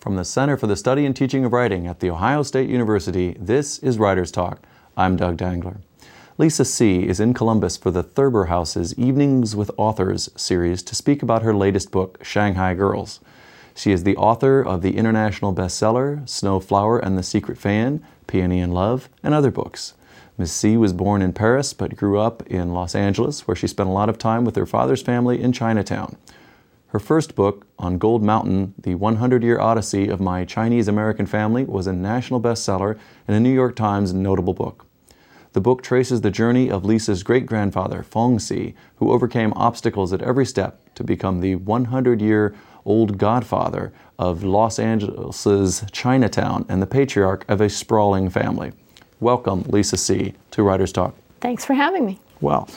From the Center for the Study and Teaching of Writing at The Ohio State University, this is Writers Talk. I'm Doug Dangler. Lisa See is in Columbus for the Thurber House's Evenings with Authors series to speak about her latest book, Shanghai Girls. She is the author of the international bestseller, Snowflower and the Secret Fan, Peony in Love, and other books. Ms. See was born in Paris but grew up in Los Angeles, where she spent a lot of time with her father's family in Chinatown. Her first book, On Gold Mountain, The 100-Year Odyssey of My Chinese-American Family, was a national bestseller and a New York Times notable book. The book traces the journey of Lisa's great-grandfather, Fong See, who overcame obstacles at every step to become the 100-year-old godfather of Los Angeles' Chinatown and the patriarch of a sprawling family. Welcome, Lisa See, to Writers Talk. Thanks for having me. Well,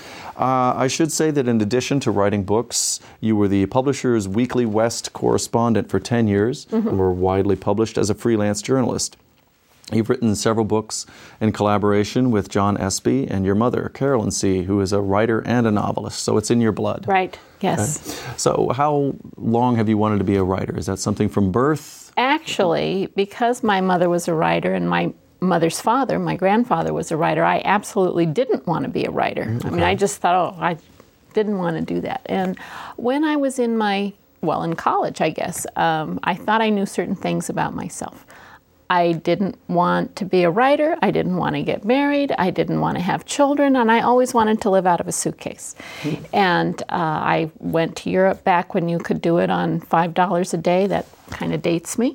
I should say that in addition to writing books, you were the Publishers Weekly West correspondent for 10 years and were widely published as a freelance journalist. You've written several books in collaboration with John Espy and your mother, Carolyn See, who is a writer and a novelist, so it's in your blood. Right, yes. Okay. So how long have you wanted to be a writer? Is that something from birth? Actually, because my mother was a writer and my mother's father, my grandfather, was a writer, I absolutely didn't want to be a writer. Okay. I mean, I just thought, I didn't want to do that. And when I was in college, I guess, I thought I knew certain things about myself. I didn't want to be a writer, I didn't want to get married, I didn't want to have children, and I always wanted to live out of a suitcase. And I went to Europe back when you could do it on $5 a day. That kind of dates me.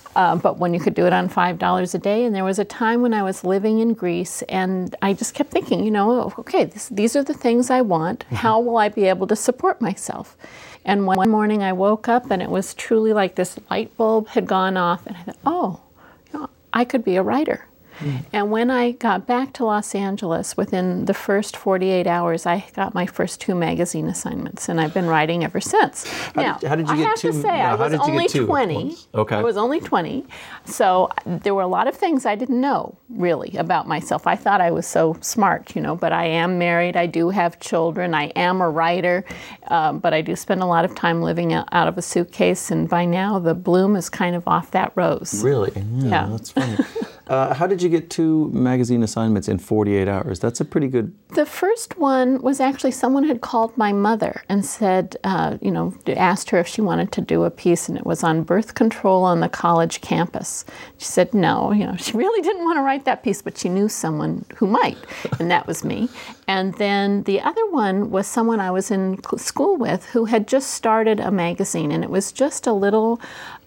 But when you could do it on $5 a day, and there was a time when I was living in Greece, and I just kept thinking, okay, these are the things I want. How will I be able to support myself? And one morning I woke up, and it was truly like this light bulb had gone off, and I thought, I could be a writer. And when I got back to Los Angeles, within the first 48 hours, I got my first 2 magazine assignments, and I've been writing ever since. How did you get two? I was only 20. Okay. I was only 20, so there were a lot of things I didn't know, really, about myself. I thought I was so smart, but I am married, I do have children, I am a writer, but I do spend a lot of time living out of a suitcase, and by now the bloom is kind of off that rose. Really? Yeah. That's funny. How did you get 2 magazine assignments in 48 hours? That's a pretty good... The first one was actually someone had called my mother and said, asked her if she wanted to do a piece, and it was on birth control on the college campus. She said no, she really didn't want to write that piece, but she knew someone who might, and that was me. And then the other one was someone I was in school with who had just started a magazine, and it was just a little...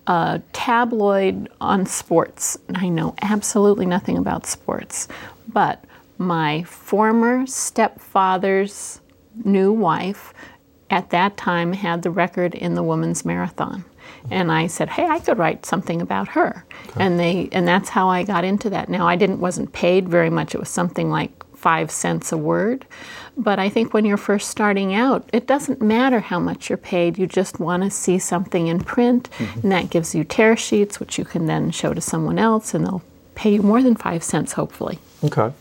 tabloid on sports. I know absolutely nothing about sports, but my former stepfather's new wife at that time had the record in the women's marathon. And I said, hey, I could write something about her. Okay. And that's how I got into that. Now, I wasn't paid very much. It was something like 5 cents a word. But I think when you're first starting out, it doesn't matter how much you're paid. You just want to see something in print, and that gives you tear sheets, which you can then show to someone else, and they'll pay you more than 5 cents, hopefully. Okay.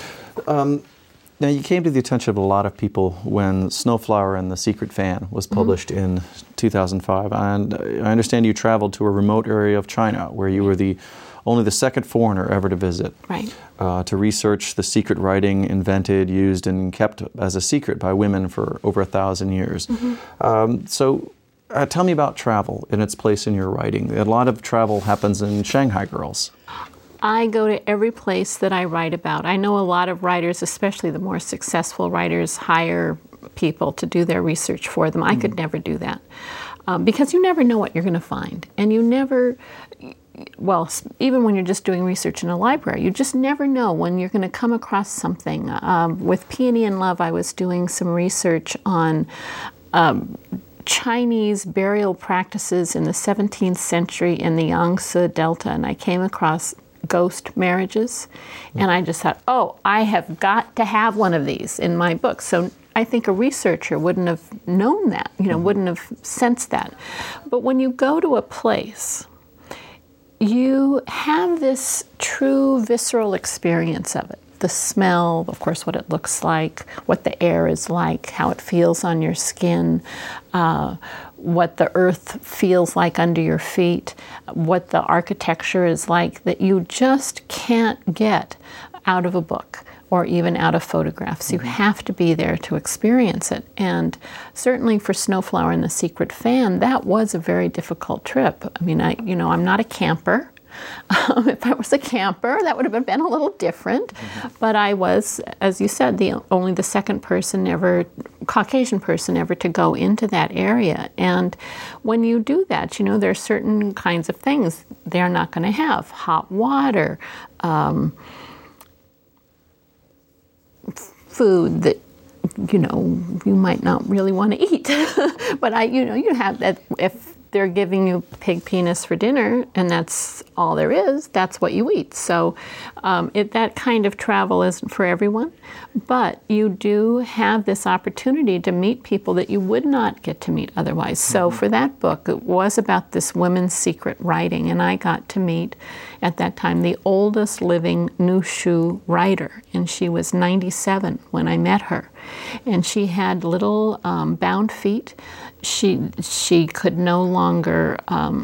Now, you came to the attention of a lot of people when Snowflower and the Secret Fan was published in 2005. And I understand you traveled to a remote area of China where you were only the second foreigner ever to visit, right? To research the secret writing invented, used, and kept as a secret by women for over 1,000 years. So tell me about travel and its place in your writing. A lot of travel happens in Shanghai Girls. I go to every place that I write about. I know a lot of writers, especially the more successful writers, hire people to do their research for them. I could never do that because you never know what you're going to find. And you never... Well, even when you're just doing research in a library, you just never know when you're going to come across something. With Peony in Love, I was doing some research on Chinese burial practices in the 17th century in the Yangtze Delta, and I came across ghost marriages, and I just thought, I have got to have one of these in my book. So I think a researcher wouldn't have known that, wouldn't have sensed that. But when you go to a place, you have this true visceral experience of it. The smell, of course, what it looks like, what the air is like, how it feels on your skin, what the earth feels like under your feet, what the architecture is like, that you just can't get out of a book or even out of photographs. You have to be there to experience it. And certainly for Snowflower and the Secret Fan, that was a very difficult trip. I mean, I'm not a camper. If I was a camper, that would have been a little different. But I was, as you said, only the second Caucasian person ever to go into that area. And when you do that, there are certain kinds of things they're not going to have. Hot water, food that you might not really want to eat. But you have that. If they're giving you pig penis for dinner and that's all there is, that's what you eat. So that kind of travel isn't for everyone, but you do have this opportunity to meet people that you would not get to meet otherwise. So for that book, it was about this women's secret writing, and I got to meet, at that time, the oldest living Nushu writer, and she was 97 when I met her. And she had little bound feet. She could no longer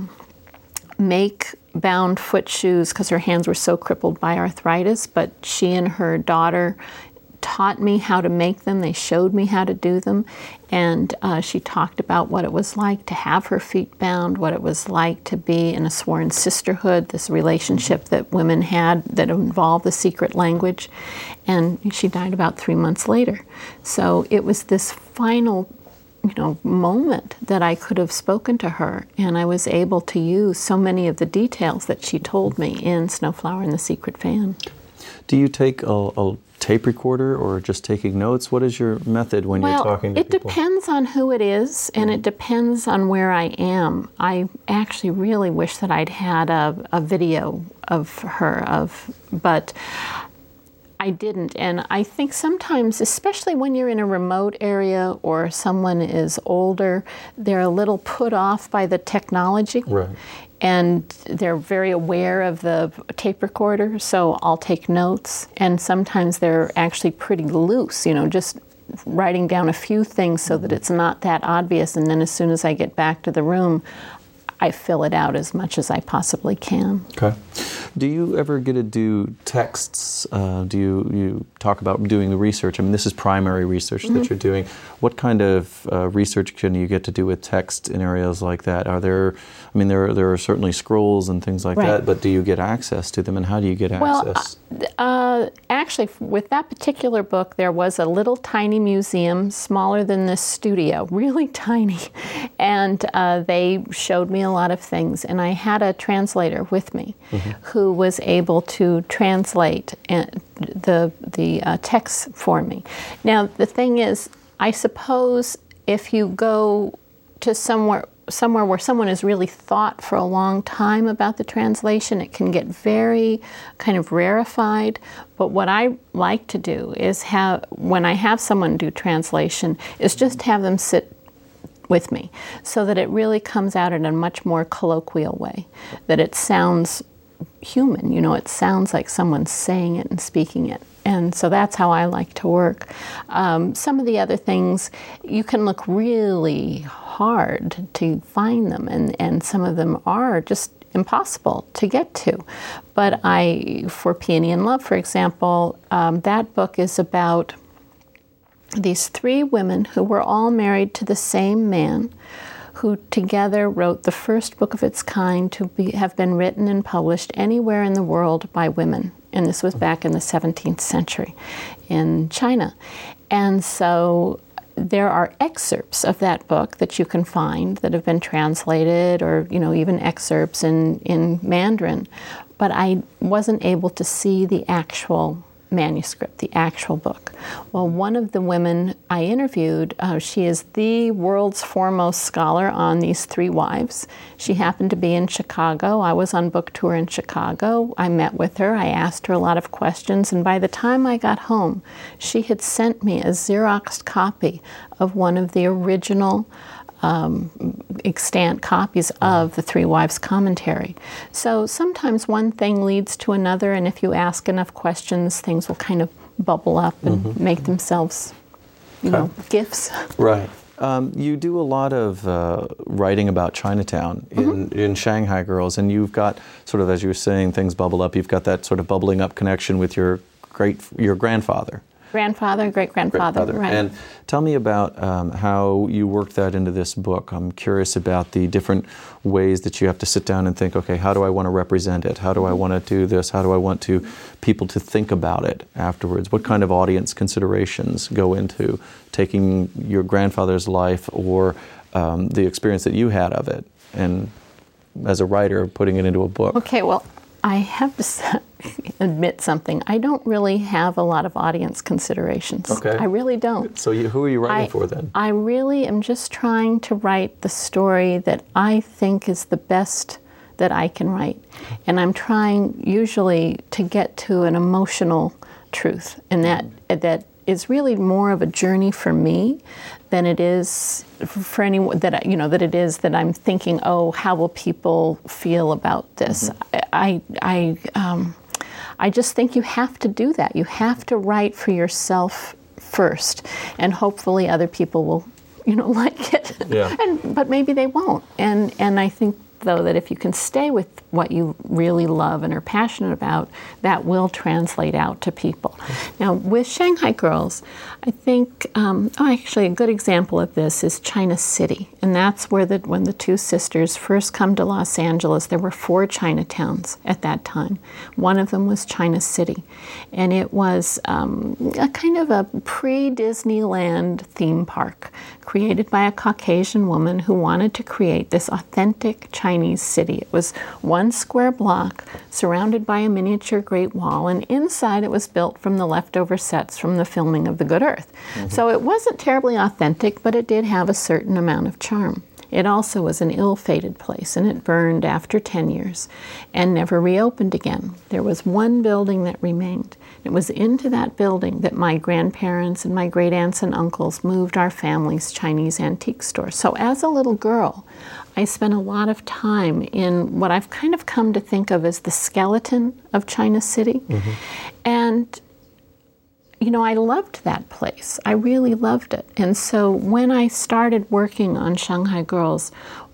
make bound foot shoes because her hands were so crippled by arthritis, but she and her daughter taught me how to make them. They showed me how to do them, and she talked about what it was like to have her feet bound, what it was like to be in a sworn sisterhood, this relationship that women had that involved the secret language. And she died about 3 months later. So it was this final moment that I could have spoken to her, and I was able to use so many of the details that she told me in Snowflower and the Secret Fan. Do you take a tape recorder or just taking notes? What is your method when you're talking to people? It depends on who it is, and it depends on where I am. I actually really wish that I'd had a video of her, but I didn't. And I think sometimes, especially when you're in a remote area or someone is older, they're a little put off by the technology. Right. And they're very aware of the tape recorder, so I'll take notes. And sometimes they're actually pretty loose, just writing down a few things so that it's not that obvious. And then as soon as I get back to the room, I fill it out as much as I possibly can. Okay. Do you ever get to do texts? Do you talk about doing the research? I mean, this is primary research that you're doing. What kind of research can you get to do with text in areas like that? There are certainly scrolls and things like that, but do you get access to them, and how do you get access? Actually, with that particular book, there was a little tiny museum, smaller than this studio, really tiny, and they showed me a lot of things, and I had a translator with me who was able to translate the text for me. Now, the thing is, I suppose if you go to somewhere where someone has really thought for a long time about the translation, it can get very kind of rarefied. But what I like to do is when I have someone do translation, is just have them sit with me so that it really comes out in a much more colloquial way, that it sounds human, it sounds like someone's saying it and speaking it. And so that's how I like to work. Some of the other things, you can look really hard to find them, and some of them are just impossible to get to. But for Peony and Love, for example, that book is about these 3 women who were all married to the same man, who together wrote the first book of its kind to have been written and published anywhere in the world by women. And this was back in the 17th century in China. And so there are excerpts of that book that you can find that have been translated, or even excerpts in Mandarin. But I wasn't able to see the actual manuscript, the actual book. Well, one of the women I interviewed, she is the world's foremost scholar on these 3 wives. She happened to be in Chicago. I was on book tour in Chicago. I met with her. I asked her a lot of questions, and by the time I got home, she had sent me a Xeroxed copy of one of the original extant copies of the 3 Wives commentary. So sometimes one thing leads to another, and if you ask enough questions, things will kind of bubble up and make themselves, gifts. Right. You do a lot of writing about Chinatown in Shanghai Girls, and you've got sort of, as you were saying, things bubble up. You've got that sort of bubbling up connection with your grandfather. Grandfather, great-grandfather, right. And tell me about how you worked that into this book. I'm curious about the different ways that you have to sit down and think, okay, how do I want to represent it? How do I want to do this? How do I want people to think about it afterwards? What kind of audience considerations go into taking your grandfather's life or the experience that you had of it, and as a writer, putting it into a book? Okay, well, I have to admit something. I don't really have a lot of audience considerations. Okay. I really don't. So who are you writing for then? I really am just trying to write the story that I think is the best that I can write. And I'm trying usually to get to an emotional truth, and that is really more of a journey for me than it is for anyone that it is that I'm thinking, oh, how will people feel about this? I just think you have to do that. You have to write for yourself first, and hopefully other people will, like it. Yeah. But maybe they won't. And I think, though, that if you can stay with what you really love and are passionate about, that will translate out to people. Now, with Shanghai Girls, I think, actually a good example of this is China City. And that's where when the two sisters first come to Los Angeles, there were 4 Chinatowns at that time. One of them was China City. And it was a kind of a pre-Disneyland theme park created by a Caucasian woman who wanted to create this authentic Chinese city. It was 1 square block surrounded by a miniature Great Wall, and inside it was built from the leftover sets from the filming of The Good Earth. So it wasn't terribly authentic, but it did have a certain amount of charm. It also was an ill-fated place, and it burned after 10 years and never reopened again. There was one building that remained. It was into that building that my grandparents and my great-aunts and uncles moved our family's Chinese antique store. So as a little girl, I spent a lot of time in what I've kind of come to think of as the skeleton of China City. And I loved that place. I really loved it. And so when I started working on Shanghai Girls,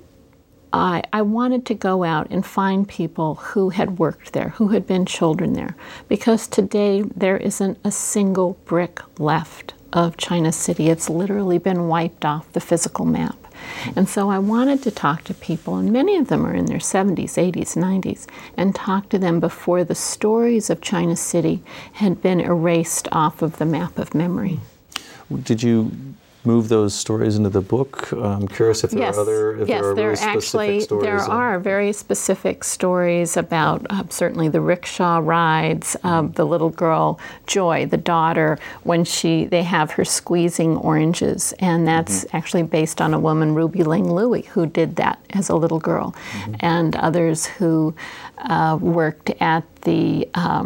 I wanted to go out and find people who had worked there, who had been children there. Because today there isn't a single brick left of China City. It's literally been wiped off the physical map. And so I wanted to talk to people, and many of them are in their 70s, 80s, 90s, and talk to them before the stories of China City had been erased off of the map of memory. Did you move those stories into the book? I'm curious if there are really specific stories. There are very specific stories about certainly the rickshaw rides, the little girl, Joy, the daughter, when they have her squeezing oranges, and that's actually based on a woman, Ruby Ling Louie, who did that as a little girl, and others who worked at the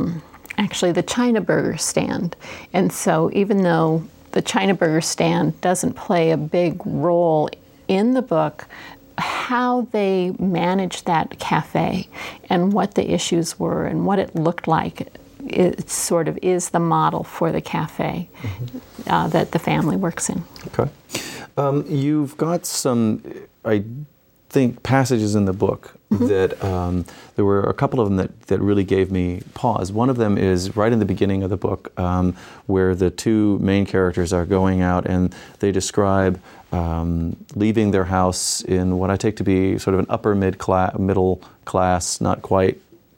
China Burger stand. And so even though the China Burger stand doesn't play a big role in the book, how they managed that cafe and what the issues were and what it looked like, it sort of is the model for the cafe that the family works in. Okay. You've got some, I think, passages in the book that there were a couple of them that really gave me pause. One of them is right in the beginning of the book where the two main characters are going out and they describe leaving their house in what I take to be sort of an upper middle class, not quite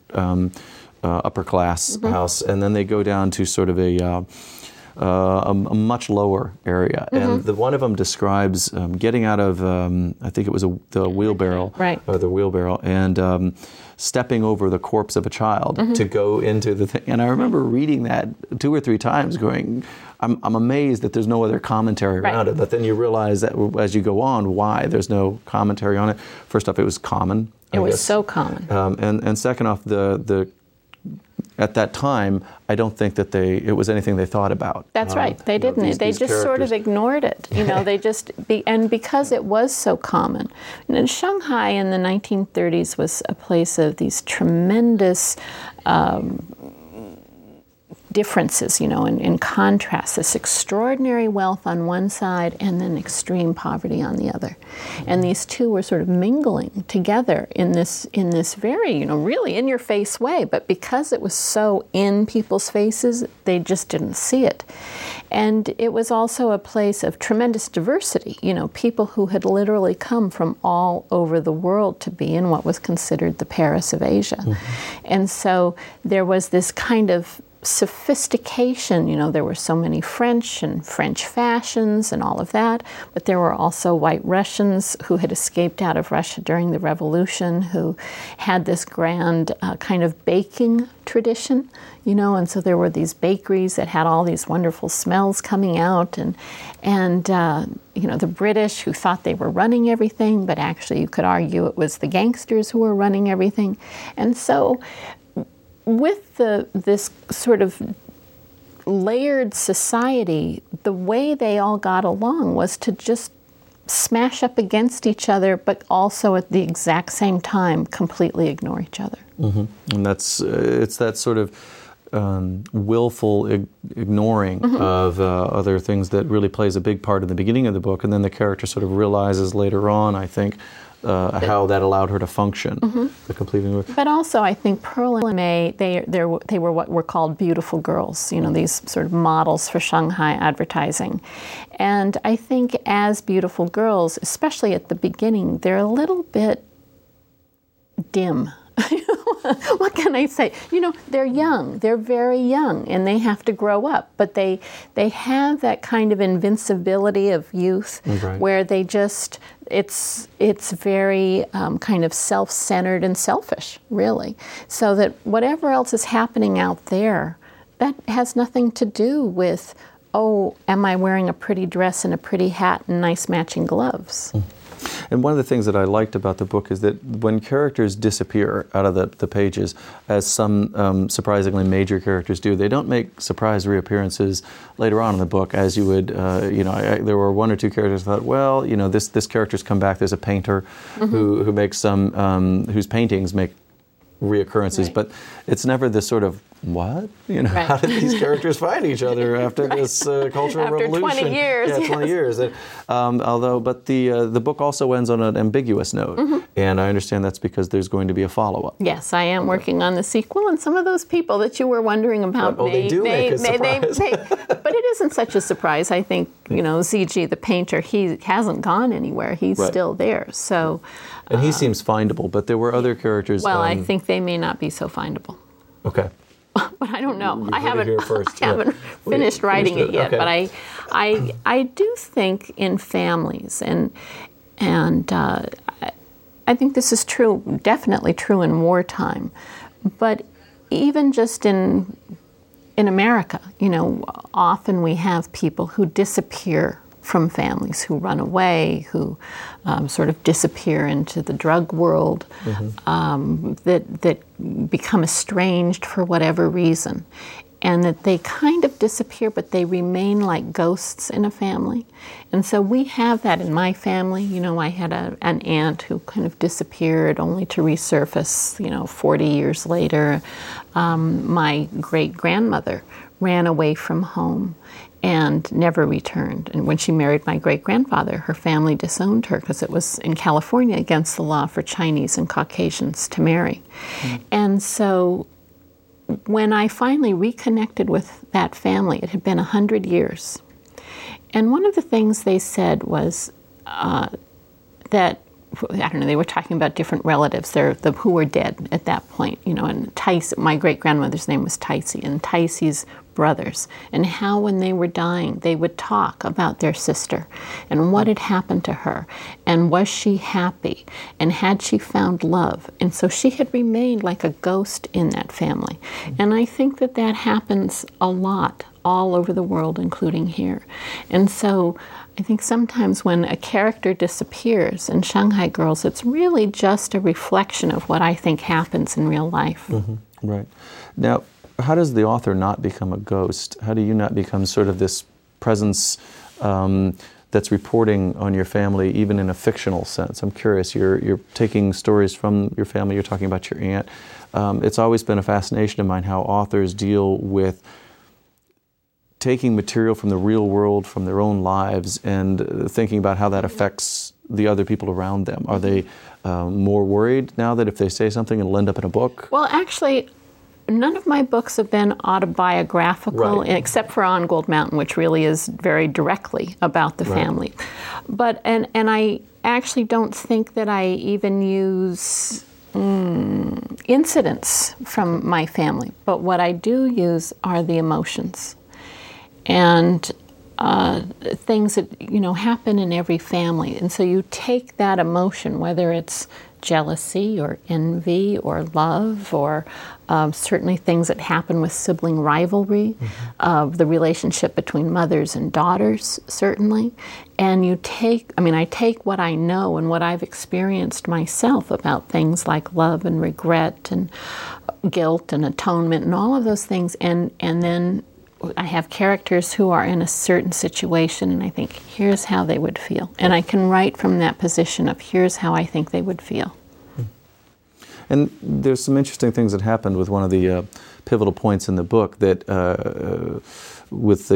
upper class house, and then they go down to sort of a much lower area. And the one of them describes getting out of, I think it was the wheelbarrow, or the wheelbarrow, and stepping over the corpse of a child to go into the thing. And I remember reading that 2 or 3 times going, I'm amazed that there's no other commentary around it. But then you realize that as you go on, why there's no commentary on it. First off, it was common. It was so common. And second off, at that time, I don't think that it was anything they thought about. That's right. They didn't. They just sort of ignored it. They just and because it was so common. And Shanghai in the 1930s was a place of these tremendous differences, in contrast, this extraordinary wealth on one side and then extreme poverty on the other. And these two were sort of mingling together in this very, really in-your-face way. But because it was so in people's faces, they just didn't see it. And it was also a place of tremendous diversity, people who had literally come from all over the world to be in what was considered the Paris of Asia. Mm-hmm. And so there was this kind of sophistication, there were so many French and French fashions and all of that, but there were also white Russians who had escaped out of Russia during the Revolution who had this grand kind of baking tradition, and so there were these bakeries that had all these wonderful smells coming out, and the British who thought they were running everything, but actually you could argue it was the gangsters who were running everything. And so with this sort of layered society, the way they all got along was to just smash up against each other, but also at the exact same time completely ignore each other. Mm-hmm. And it's that sort of willful ignoring mm-hmm. of other things that really plays a big part in the beginning of the book, and then the character sort of realizes later on, I think, how that allowed her to function. Mm-hmm. The completing work. But also, I think Pearl and May, they were what were called beautiful girls, these sort of models for Shanghai advertising. And I think as beautiful girls, especially at the beginning, they're a little bit dim. What can I say? They're young. They're very young, and they have to grow up. But they have that kind of invincibility of youth, right, where they just it's very kind of self-centered and selfish, really. So that whatever else is happening out there, that has nothing to do with, oh, am I wearing a pretty dress and a pretty hat and nice matching gloves? Mm. And one of the things that I liked about the book is that when characters disappear out of the pages, as some surprisingly major characters do, they don't make surprise reappearances later on in the book, as you would, there were one or two characters I thought, well, this character's come back. There's a painter mm-hmm. who makes some, whose paintings make reoccurrences, right, but it's never this sort of, what? Right. How did these characters find each other after right. this cultural revolution? After 20 years. Yeah, 20 years. But the book also ends on an ambiguous note, mm-hmm. and I understand that's because there's going to be a follow-up. Yes, I am working on the sequel, and some of those people that you were wondering about they make a surprise. But it isn't such a surprise. I think, ZG, the painter, he hasn't gone anywhere. He's right. still there. So, and he seems findable, but there were other characters. Well, I think they may not be so findable. Okay. But I don't know. I haven't finished writing it yet. Okay. But I do think in families, and I think this is true, definitely true in wartime. But even just in America, often we have people who disappear from families, who run away, who sort of disappear into the drug world, mm-hmm. That become estranged for whatever reason, and that they kind of disappear, but they remain like ghosts in a family. And so we have that in my family. I had an aunt who kind of disappeared only to resurface, 40 years later. My great-grandmother ran away from home and never returned. And when she married my great-grandfather, her family disowned her because it was in California against the law for Chinese and Caucasians to marry. Mm-hmm. And so when I finally reconnected with that family, it had been 100 years. And one of the things they said was that, they were talking about different relatives, who were dead at that point, and Tyce, my great-grandmother's name was Tyce, and Tyce's brothers, and how when they were dying, they would talk about their sister and what had happened to her, and was she happy, and had she found love. And so she had remained like a ghost in that family. And I think that happens a lot all over the world, including here. And so I think sometimes when a character disappears in Shanghai Girls, it's really just a reflection of what I think happens in real life. Mm-hmm. Right. Now, how does the author not become a ghost? How do you not become sort of this presence that's reporting on your family, even in a fictional sense? I'm curious. You're taking stories from your family. You're talking about your aunt. It's always been a fascination of mine how authors deal with taking material from the real world, from their own lives, and thinking about how that affects the other people around them? Are they more worried now that if they say something it'll end up in a book? Well, actually, none of my books have been autobiographical, Right. except for On Gold Mountain, which really is very directly about the family. But and I actually don't think that I even use incidents from my family. But what I do use are the emotions and things that happen in every family. And so you take that emotion, whether it's jealousy or envy or love or certainly things that happen with sibling rivalry, the relationship between mothers and daughters, certainly. And I take what I know and what I've experienced myself about things like love and regret and guilt and atonement and all of those things, and then I have characters who are in a certain situation, and I think, here's how they would feel. And I can write from that position of, here's how I think they would feel. And there's some interesting things that happened with one of the pivotal points in the book that with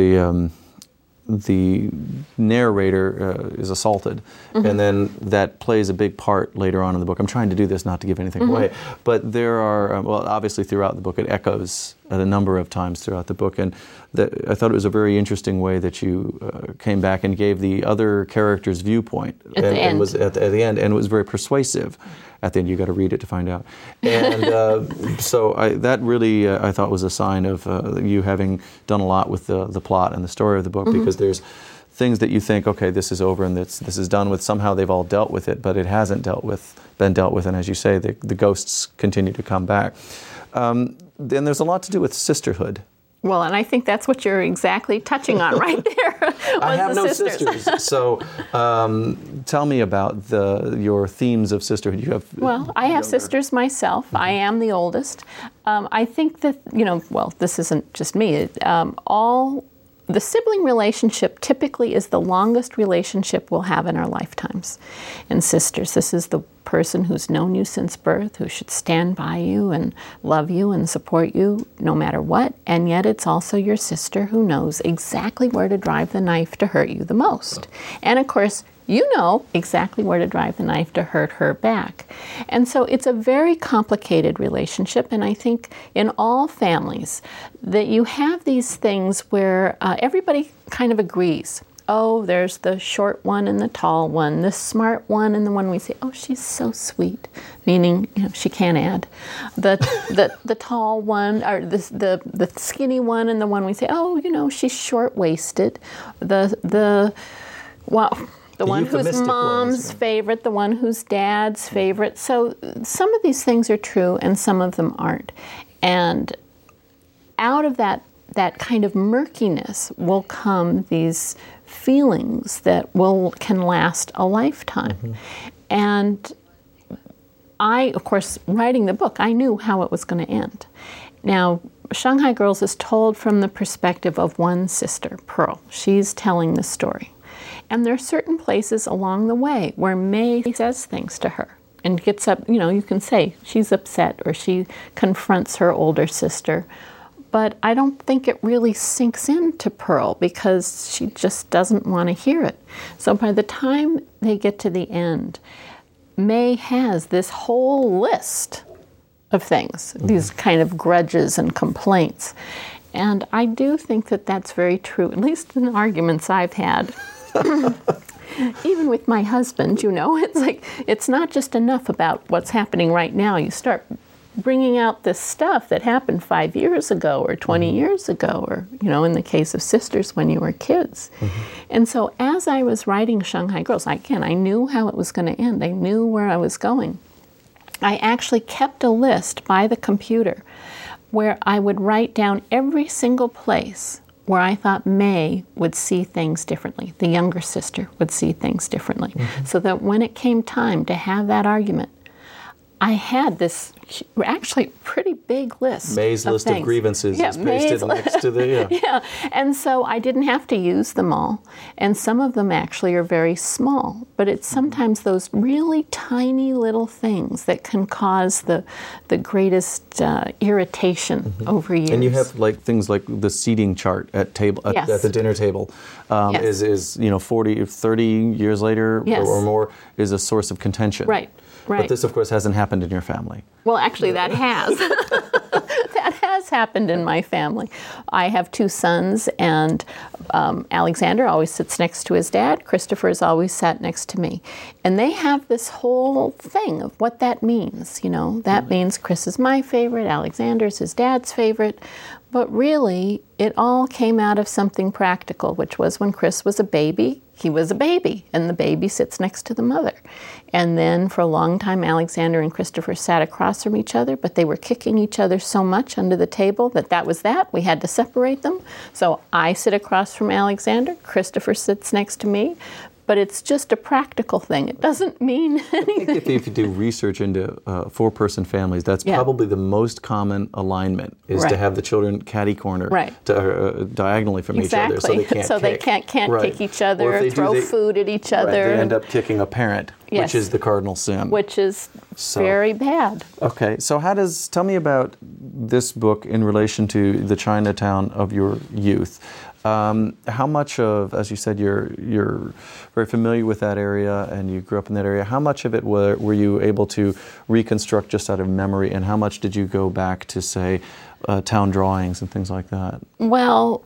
the narrator is assaulted, and then that plays a big part later on in the book. I'm trying to do this not to give anything away, but there are, obviously throughout the book it echoes a number of times throughout the book, and I thought it was a very interesting way that you came back and gave the other character's viewpoint at was at the end, and it was very persuasive. At the end, you got to read it to find out. And so that really, I thought, was a sign of you having done a lot with the plot and the story of the book, because there's things that you think, okay, this is over and this is done with. Somehow they've all dealt with it, but it hasn't been dealt with. And as you say, the ghosts continue to come back. Then there's a lot to do with sisterhood. Well, and I think that's what you're exactly touching on right there. I have no sisters. So tell me about your themes of sisterhood. You have I have sisters myself. I am the oldest. I think that, this isn't just me. The sibling relationship typically is the longest relationship we'll have in our lifetimes. And sisters, this is the person who's known you since birth, who should stand by you and love you and support you no matter what. And yet it's also your sister who knows exactly where to drive the knife to hurt you the most. And of course, you know exactly where to drive the knife to hurt her back. And so it's a very complicated relationship, and I think in all families that you have these things where everybody kind of agrees. Oh, there's the short one and the tall one, the smart one and the one we say, oh, she's so sweet, meaning she can't add. The tall one, or the skinny one, and the one we say, oh, she's short-waisted. The one who's mom's favorite, the one who's dad's favorite. So some of these things are true and some of them aren't. And out of that kind of murkiness will come these feelings that can last a lifetime. And I, of course, writing the book, I knew how it was going to end. Now, Shanghai Girls is told from the perspective of one sister, Pearl. She's telling the story. And there are certain places along the way where May says things to her and gets up, you can say she's upset or she confronts her older sister. But I don't think it really sinks into Pearl because she just doesn't want to hear it. So by the time they get to the end, May has this whole list of things, these kind of grudges and complaints. And I do think that that's very true, at least in arguments I've had. Even with my husband, it's like, it's not just enough about what's happening right now. You start bringing out this stuff that happened 5 years ago or 20 years ago, or, in the case of sisters, when you were kids. And so as I was writing Shanghai Girls, I knew how it was going to end. I knew where I was going. I actually kept a list by the computer where I would write down every single place where I thought May would see things differently. The younger sister would see things differently. So that when it came time to have that argument, I had this actually pretty big list. May's list of things. grievances is pasted next to the yeah, and so I didn't have to use them all, and some of them actually are very small. But it's sometimes those really tiny little things that can cause the greatest irritation over years. And you have like things like the seating chart at the dinner table is 40, 30 years later or more is a source of contention. Right. But this, of course, hasn't happened in your family. Well, actually, that has. That has happened in my family. I have 2 sons, and Alexander always sits next to his dad. Christopher has always sat next to me. And they have this whole thing of what that means. That means Chris is my favorite, Alexander's his dad's favorite. But really, it all came out of something practical, which was when Chris was a baby, he was a baby, and the baby sits next to the mother. And then for a long time, Alexander and Christopher sat across from each other, but they were kicking each other so much under the table that was that. We had to separate them. So I sit across from Alexander, Christopher sits next to me. But it's just a practical thing. It doesn't mean anything. I think if you do research into 4-person families, that's probably the most common alignment, is to have the children catty corner diagonally from each other, so they can't kick each other, throw food at each other. They end up kicking a parent, which is the cardinal sin. Which is very bad. Okay, so tell me about this book in relation to the Chinatown of your youth. How much of, as you said, you're very familiar with that area and you grew up in that area, how much of it were you able to reconstruct just out of memory, and how much did you go back to, say, town drawings and things like that? Well,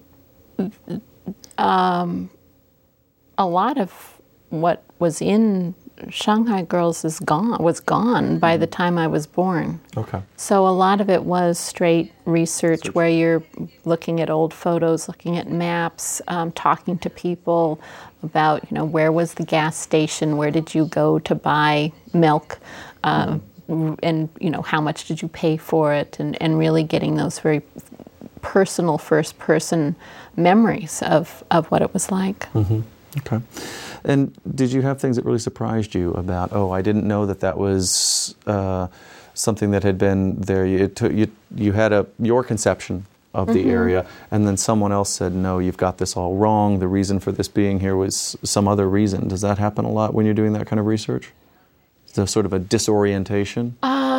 a lot of what was in Shanghai Girls was gone by the time I was born. Okay. So a lot of it was straight research where you're looking at old photos, looking at maps, talking to people about, where was the gas station, where did you go to buy milk, and, how much did you pay for it, and really getting those very personal first-person memories of what it was like. Mm-hmm. Okay. And did you have things that really surprised you about, I didn't know that was something that had been there? You had your conception of the area, and then someone else said, no, you've got this all wrong. The reason for this being here was some other reason. Does that happen a lot when you're doing that kind of research? Is there sort of a disorientation?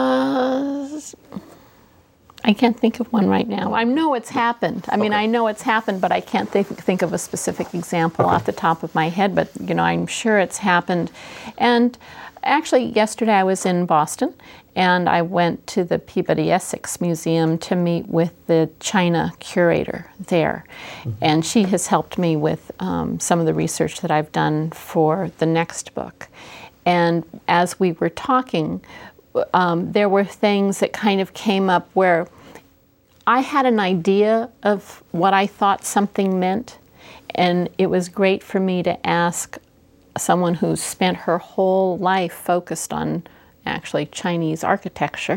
I can't think of one right now. I know it's happened. I know it's happened, but I can't think of a specific example off the top of my head. But, I'm sure it's happened. And actually, yesterday I was in Boston, and I went to the Peabody Essex Museum to meet with the China curator there. And she has helped me with some of the research that I've done for the next book. And as we were talking, there were things that kind of came up where I had an idea of what I thought something meant, and it was great for me to ask someone who's spent her whole life focused on actually Chinese architecture,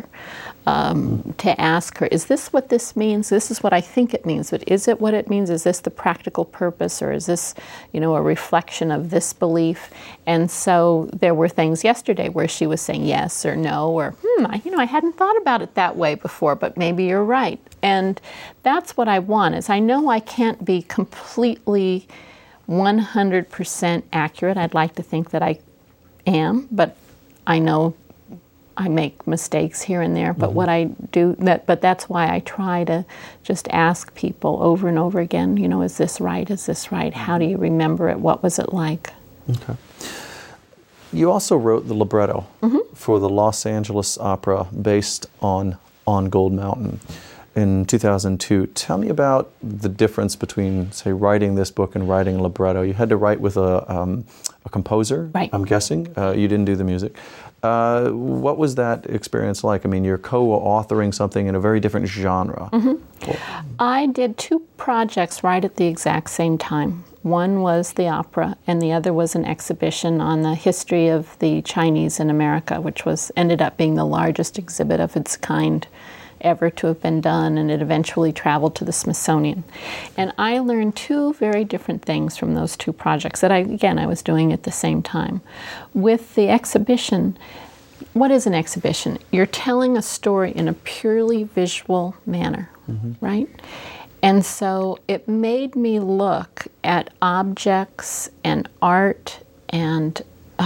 to ask her, is this what this means? This is what I think it means, but is it what it means? Is this the practical purpose, or is this, a reflection of this belief? And so there were things yesterday where she was saying yes or no, or, I hadn't thought about it that way before, but maybe you're right. And that's what I want, is I know I can't be completely 100% accurate. I'd like to think that I am, but I know I make mistakes here and there, but what I do, but that's why I try to just ask people over and over again, is this right? Is this right? How do you remember it? What was it like? Okay. You also wrote the libretto for the Los Angeles Opera based on Gold Mountain in 2002. Tell me about the difference between, say, writing this book and writing a libretto. You had to write with a composer, right. I'm guessing. You didn't do the music. What was that experience like? You're co-authoring something in a very different genre. I did 2 projects right at the exact same time. One was the opera, and the other was an exhibition on the history of the Chinese in America, which ended up being the largest exhibit of its kind ever to have been done, and it eventually traveled to the Smithsonian. And I learned 2 very different things from those 2 projects that I was doing at the same time. With the exhibition, what is an exhibition? You're telling a story in a purely visual manner, right? And so it made me look at objects and art and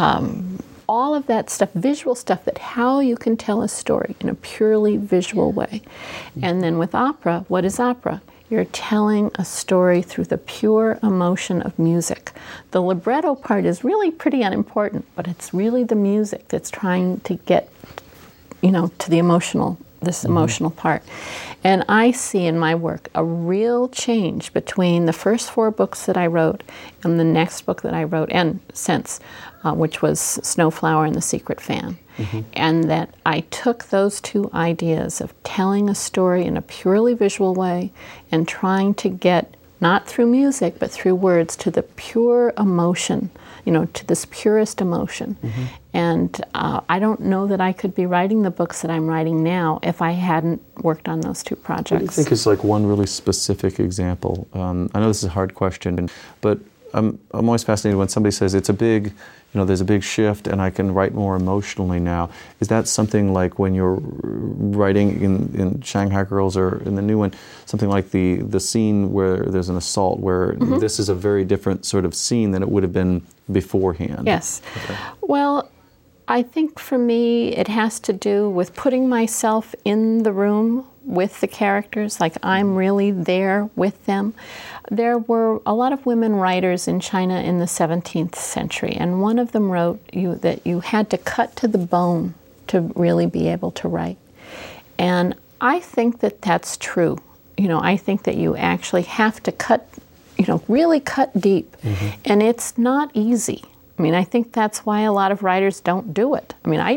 all of that stuff, visual stuff, that how you can tell a story in a purely visual way. And then with opera, what is opera? You're telling a story through the pure emotion of music. The libretto part is really pretty unimportant, but it's really the music that's trying to get, to the emotional, this emotional part. And I see in my work a real change between the first 4 books that I wrote and the next book that I wrote, and since, which was Snowflower and the Secret Fan. And that I took those 2 ideas of telling a story in a purely visual way and trying to get, not through music, but through words, to the pure emotion, to this purest emotion. And I don't know that I could be writing the books that I'm writing now if I hadn't worked on those 2 projects. What do you think is like one really specific example? I know this is a hard question, but I'm always fascinated when somebody says it's a big, there's a big shift and I can write more emotionally now. Is that something like when you're writing in Shanghai Girls or in the new one, something like the scene where there's an assault, where this is a very different sort of scene than it would have been beforehand? Yes. Okay. Well, I think for me it has to do with putting myself in the room with the characters, like I'm really there with them. There were a lot of women writers in China in the 17th century, and one of them wrote that you had to cut to the bone to really be able to write. And I think that that's true. I think that you actually have to cut, really cut deep. And it's not easy. I think that's why a lot of writers don't do it.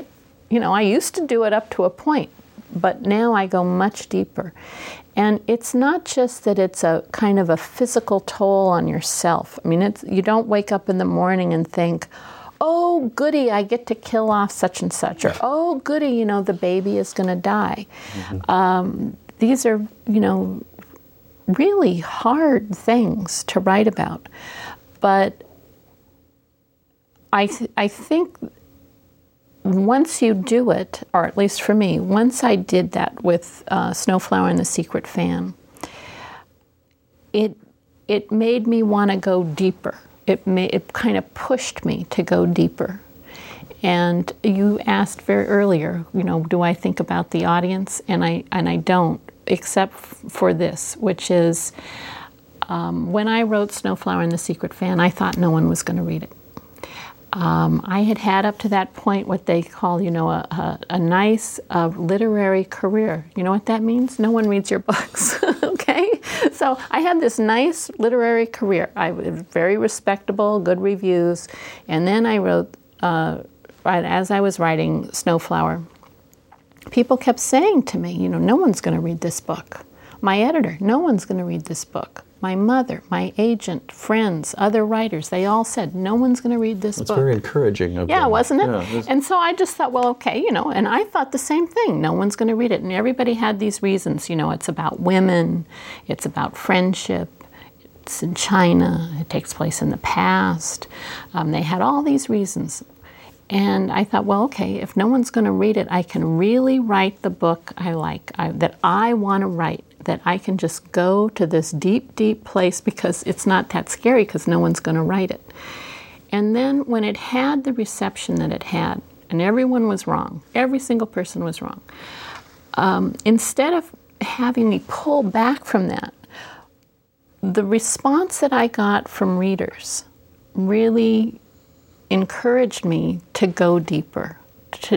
I used to do it up to a point, but now I go much deeper. And it's not just that it's a kind of a physical toll on yourself. You don't wake up in the morning and think, oh, goody, I get to kill off such and such, or oh, goody, the baby is going to die. These are, really hard things to write about. But I think once you do it, or at least for me, once I did that with Snowflower and the Secret Fan, it made me want to go deeper. It kind of pushed me to go deeper. And you asked very earlier, do I think about the audience? And I don't, except for this, which is when I wrote Snowflower and the Secret Fan, I thought no one was going to read it. I had up to that point what they call, a nice literary career. You know what that means? No one reads your books, okay? So I had this nice literary career. I was very respectable, good reviews. And then I wrote, right as I was writing Snowflower, people kept saying to me, no one's going to read this book. My editor, no one's going to read this book. My mother, my agent, friends, other writers, they all said, no one's going to read this book. It's very encouraging of them. Yeah, wasn't it? Yeah, and so I just thought, well, okay, and I thought the same thing. No one's going to read it. And everybody had these reasons. It's about women. It's about friendship. It's in China. It takes place in the past. They had all these reasons. And I thought, well, okay, if no one's going to read it, I can really write the book I like, that I want to write, that I can just go to this deep, deep place because it's not that scary because no one's going to write it. And then when it had the reception that it had, and everyone was wrong, every single person was wrong, instead of having me pull back from that, the response that I got from readers really encouraged me to go deeper, to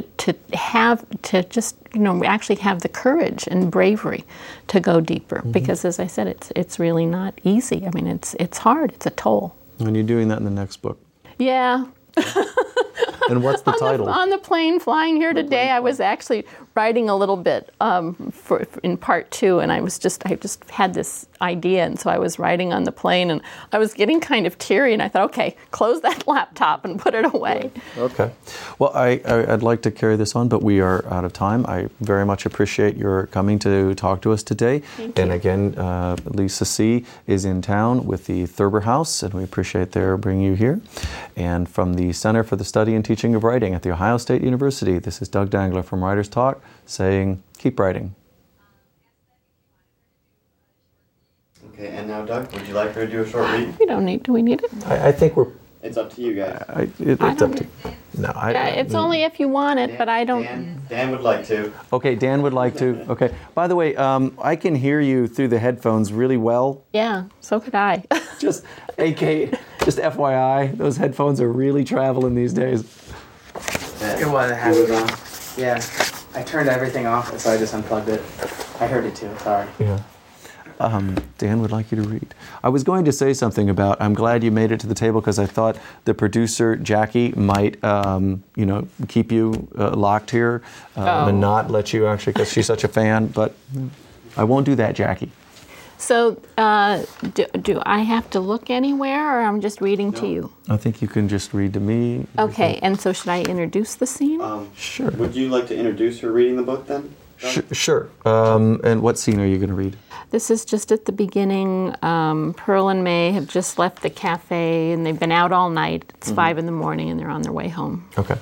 actually have the courage and bravery to go deeper. Because as I said, it's really not easy. It's hard. It's a toll. And you're doing that in the next book. Yeah. And what's the title? On the plane flying here today, I was actually writing a little bit in part 2, and I just had this idea, and so I was writing on the plane, and I was getting kind of teary, and I thought, okay, close that laptop and put it away. Okay. Well, I'd like to carry this on, but we are out of time. I very much appreciate your coming to talk to us today. Thank you. And again, Lisa C. is in town with the Thurber House, and we appreciate their bringing you here. And from the Center for the Study and Teaching of Writing at The Ohio State University, this is Doug Dangler from Writers Talk saying, keep writing. Okay, and now Doug, would you like her to do a short read? Do we need it? I think we're... It's up to you guys. It's up to you. No, It's only if you want it, but I don't... Dan would like to. Okay, Dan would like to. Okay. By the way, I can hear you through the headphones really well. Yeah, so could I. Just FYI, those headphones are really traveling these days. It was, it had it on. Yeah, I turned everything off, so I just unplugged it. I heard it too, sorry. Yeah. Dan would like you to read. I was going to say something about, I'm glad you made it to the table because I thought the producer, Jackie, might, keep you locked here and not let you actually, because she's such a fan, but I won't do that, Jackie. So, do I have to look anywhere, or I'm just reading to you? I think you can just read to me. Okay, and so should I introduce the scene? Sure. Would you like to introduce her reading the book then? Sure. And what scene are you going to read? This is just at the beginning. Pearl and May have just left the cafe, and they've been out all night. It's 5 in the morning, and they're on their way home. Okay.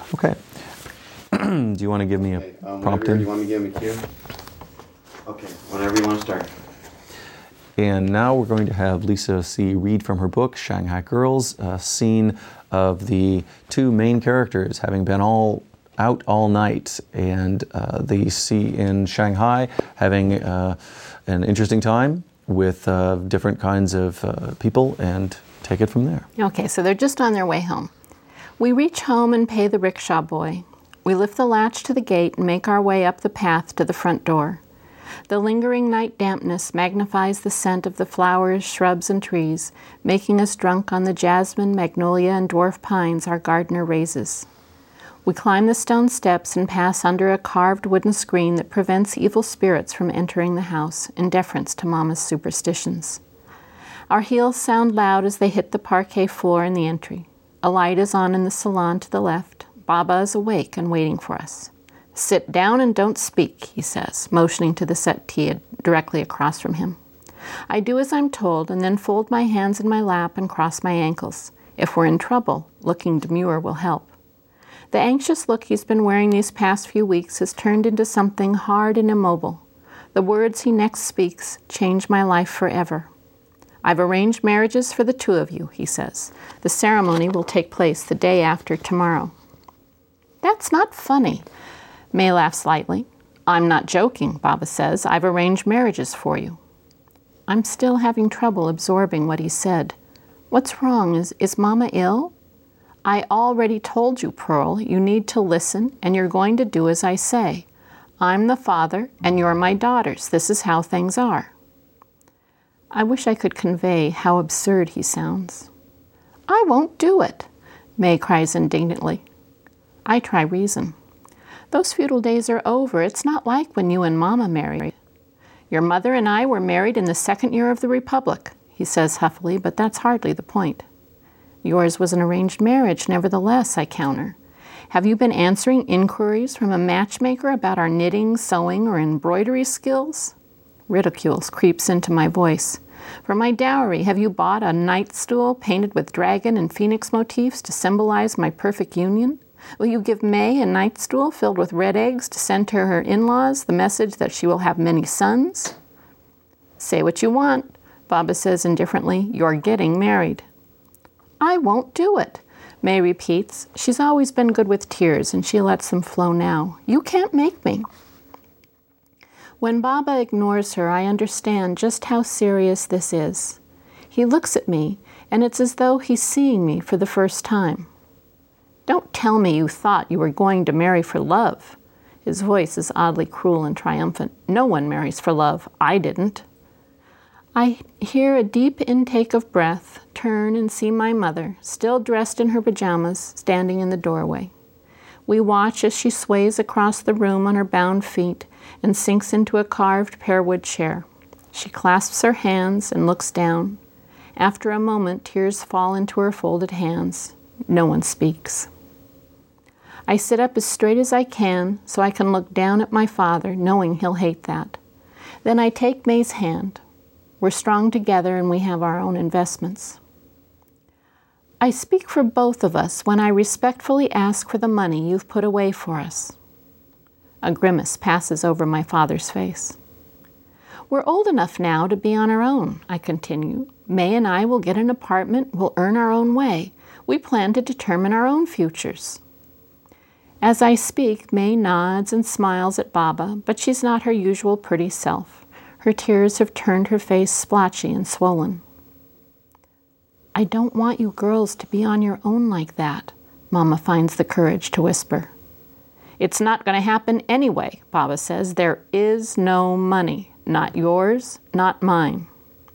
Do you want to give me a prompt? Do you want me to give him a cue? Okay, whenever you want to start. And now we're going to have Lisa C. read from her book, Shanghai Girls, a scene of the two main characters having been out all night, and they see in Shanghai having an interesting time with different kinds of people, and take it from there. Okay, so they're just on their way home. We reach home and pay the rickshaw boy. We lift the latch to the gate and make our way up the path to the front door. The lingering night dampness magnifies the scent of the flowers, shrubs, and trees, making us drunk on the jasmine, magnolia, and dwarf pines our gardener raises. We climb the stone steps and pass under a carved wooden screen that prevents evil spirits from entering the house, in deference to Mama's superstitions. Our heels sound loud as they hit the parquet floor in the entry. A light is on in the salon to the left. Baba is awake and waiting for us. "Sit down and don't speak," he says, motioning to the settee directly across from him. I do as I'm told and then fold my hands in my lap and cross my ankles. If we're in trouble, looking demure will help. The anxious look he's been wearing these past few weeks has turned into something hard and immobile. The words he next speaks change my life forever. "I've arranged marriages for the two of you," he says. "The ceremony will take place the day after tomorrow." "That's not funny." May laughs lightly. "I'm not joking," Baba says. "I've arranged marriages for you." I'm still having trouble absorbing what he said. What's wrong? Is Mama ill? "I already told you, Pearl. You need to listen, and you're going to do as I say. I'm the father, and you're my daughters. This is how things are." I wish I could convey how absurd he sounds. "I won't do it," May cries indignantly. I try reason. "Those feudal days are over. It's not like when you and Mama married. Your mother and I were married in the 2nd year of the Republic," he says huffily, but that's hardly the point. "Yours was an arranged marriage, nevertheless," I counter. "Have you been answering inquiries from a matchmaker about our knitting, sewing, or embroidery skills?" Ridicule creeps into my voice. "For my dowry, have you bought a night stool painted with dragon and phoenix motifs to symbolize my perfect union? Will you give May a night stool filled with red eggs to send to her in-laws the message that she will have many sons?" "Say what you want," Baba says indifferently. "You're getting married." "I won't do it," May repeats. She's always been good with tears, and she lets them flow now. "You can't make me." When Baba ignores her, I understand just how serious this is. He looks at me, and it's as though he's seeing me for the first time. "Don't tell me you thought you were going to marry for love." His voice is oddly cruel and triumphant. "No one marries for love. I didn't." I hear a deep intake of breath, turn and see my mother, still dressed in her pajamas, standing in the doorway. We watch as she sways across the room on her bound feet and sinks into a carved pearwood chair. She clasps her hands and looks down. After a moment, tears fall into her folded hands. No one speaks. I sit up as straight as I can so I can look down at my father, knowing he'll hate that. Then I take May's hand. We're strong together and we have our own investments. I speak for both of us when I respectfully ask for the money you've put away for us. A grimace passes over my father's face. We're old enough now to be on our own, I continue. May and I will get an apartment, we'll earn our own way. We plan to determine our own futures. As I speak, May nods and smiles at Baba, but she's not her usual pretty self. Her tears have turned her face splotchy and swollen. I don't want you girls to be on your own like that, Mama finds the courage to whisper. It's not going to happen anyway, Baba says. There is no money. Not yours, not mine.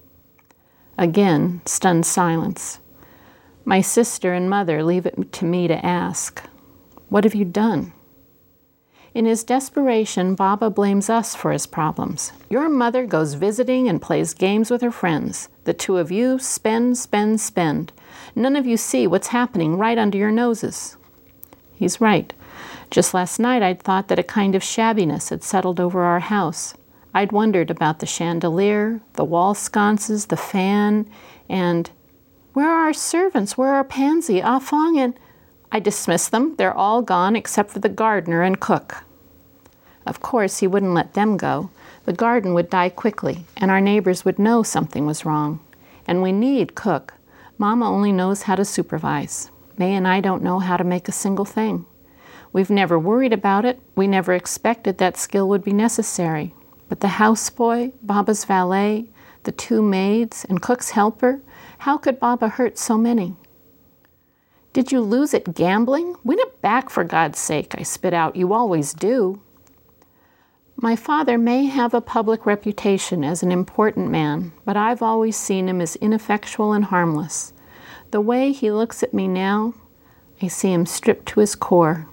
Again, stunned silence. My sister and mother leave it to me to ask, what have you done? In his desperation, Baba blames us for his problems. Your mother goes visiting and plays games with her friends. The two of you spend, spend, spend. None of you see what's happening right under your noses. He's right. Just last night I'd thought that a kind of shabbiness had settled over our house. I'd wondered about the chandelier, the wall sconces, the fan, and where are our servants? Where are Pansy, Ah Fong, and... I dismissed them. They're all gone except for the gardener and cook. Of course, he wouldn't let them go. The garden would die quickly, and our neighbors would know something was wrong. And we need cook. Mama only knows how to supervise. May and I don't know how to make a single thing. We've never worried about it. We never expected that skill would be necessary. But the houseboy, Baba's valet, the two maids, and cook's helper, how could Baba hurt so many? Did you lose at gambling? Win it back, for God's sake, I spit out. You always do. My father may have a public reputation as an important man, but I've always seen him as ineffectual and harmless. The way he looks at me now, I see him stripped to his core.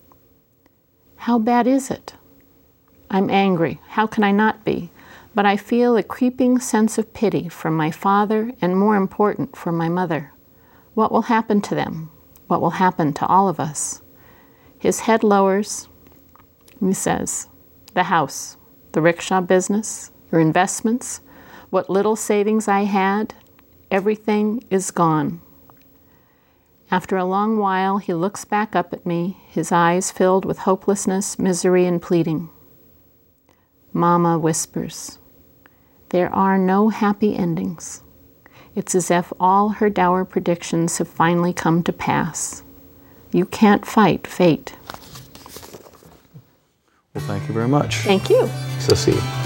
How bad is it? I'm angry. How can I not be? But I feel a creeping sense of pity for my father and, more important, for my mother. What will happen to them? What will happen to all of us? His head lowers. He says, the house, the rickshaw business, your investments, what little savings I had, everything is gone. After a long while, he looks back up at me, his eyes filled with hopelessness, misery, and pleading. Mama whispers, there are no happy endings. It's as if all her dour predictions have finally come to pass. You can't fight fate. Well, thank you very much. Thank you. Lisa C.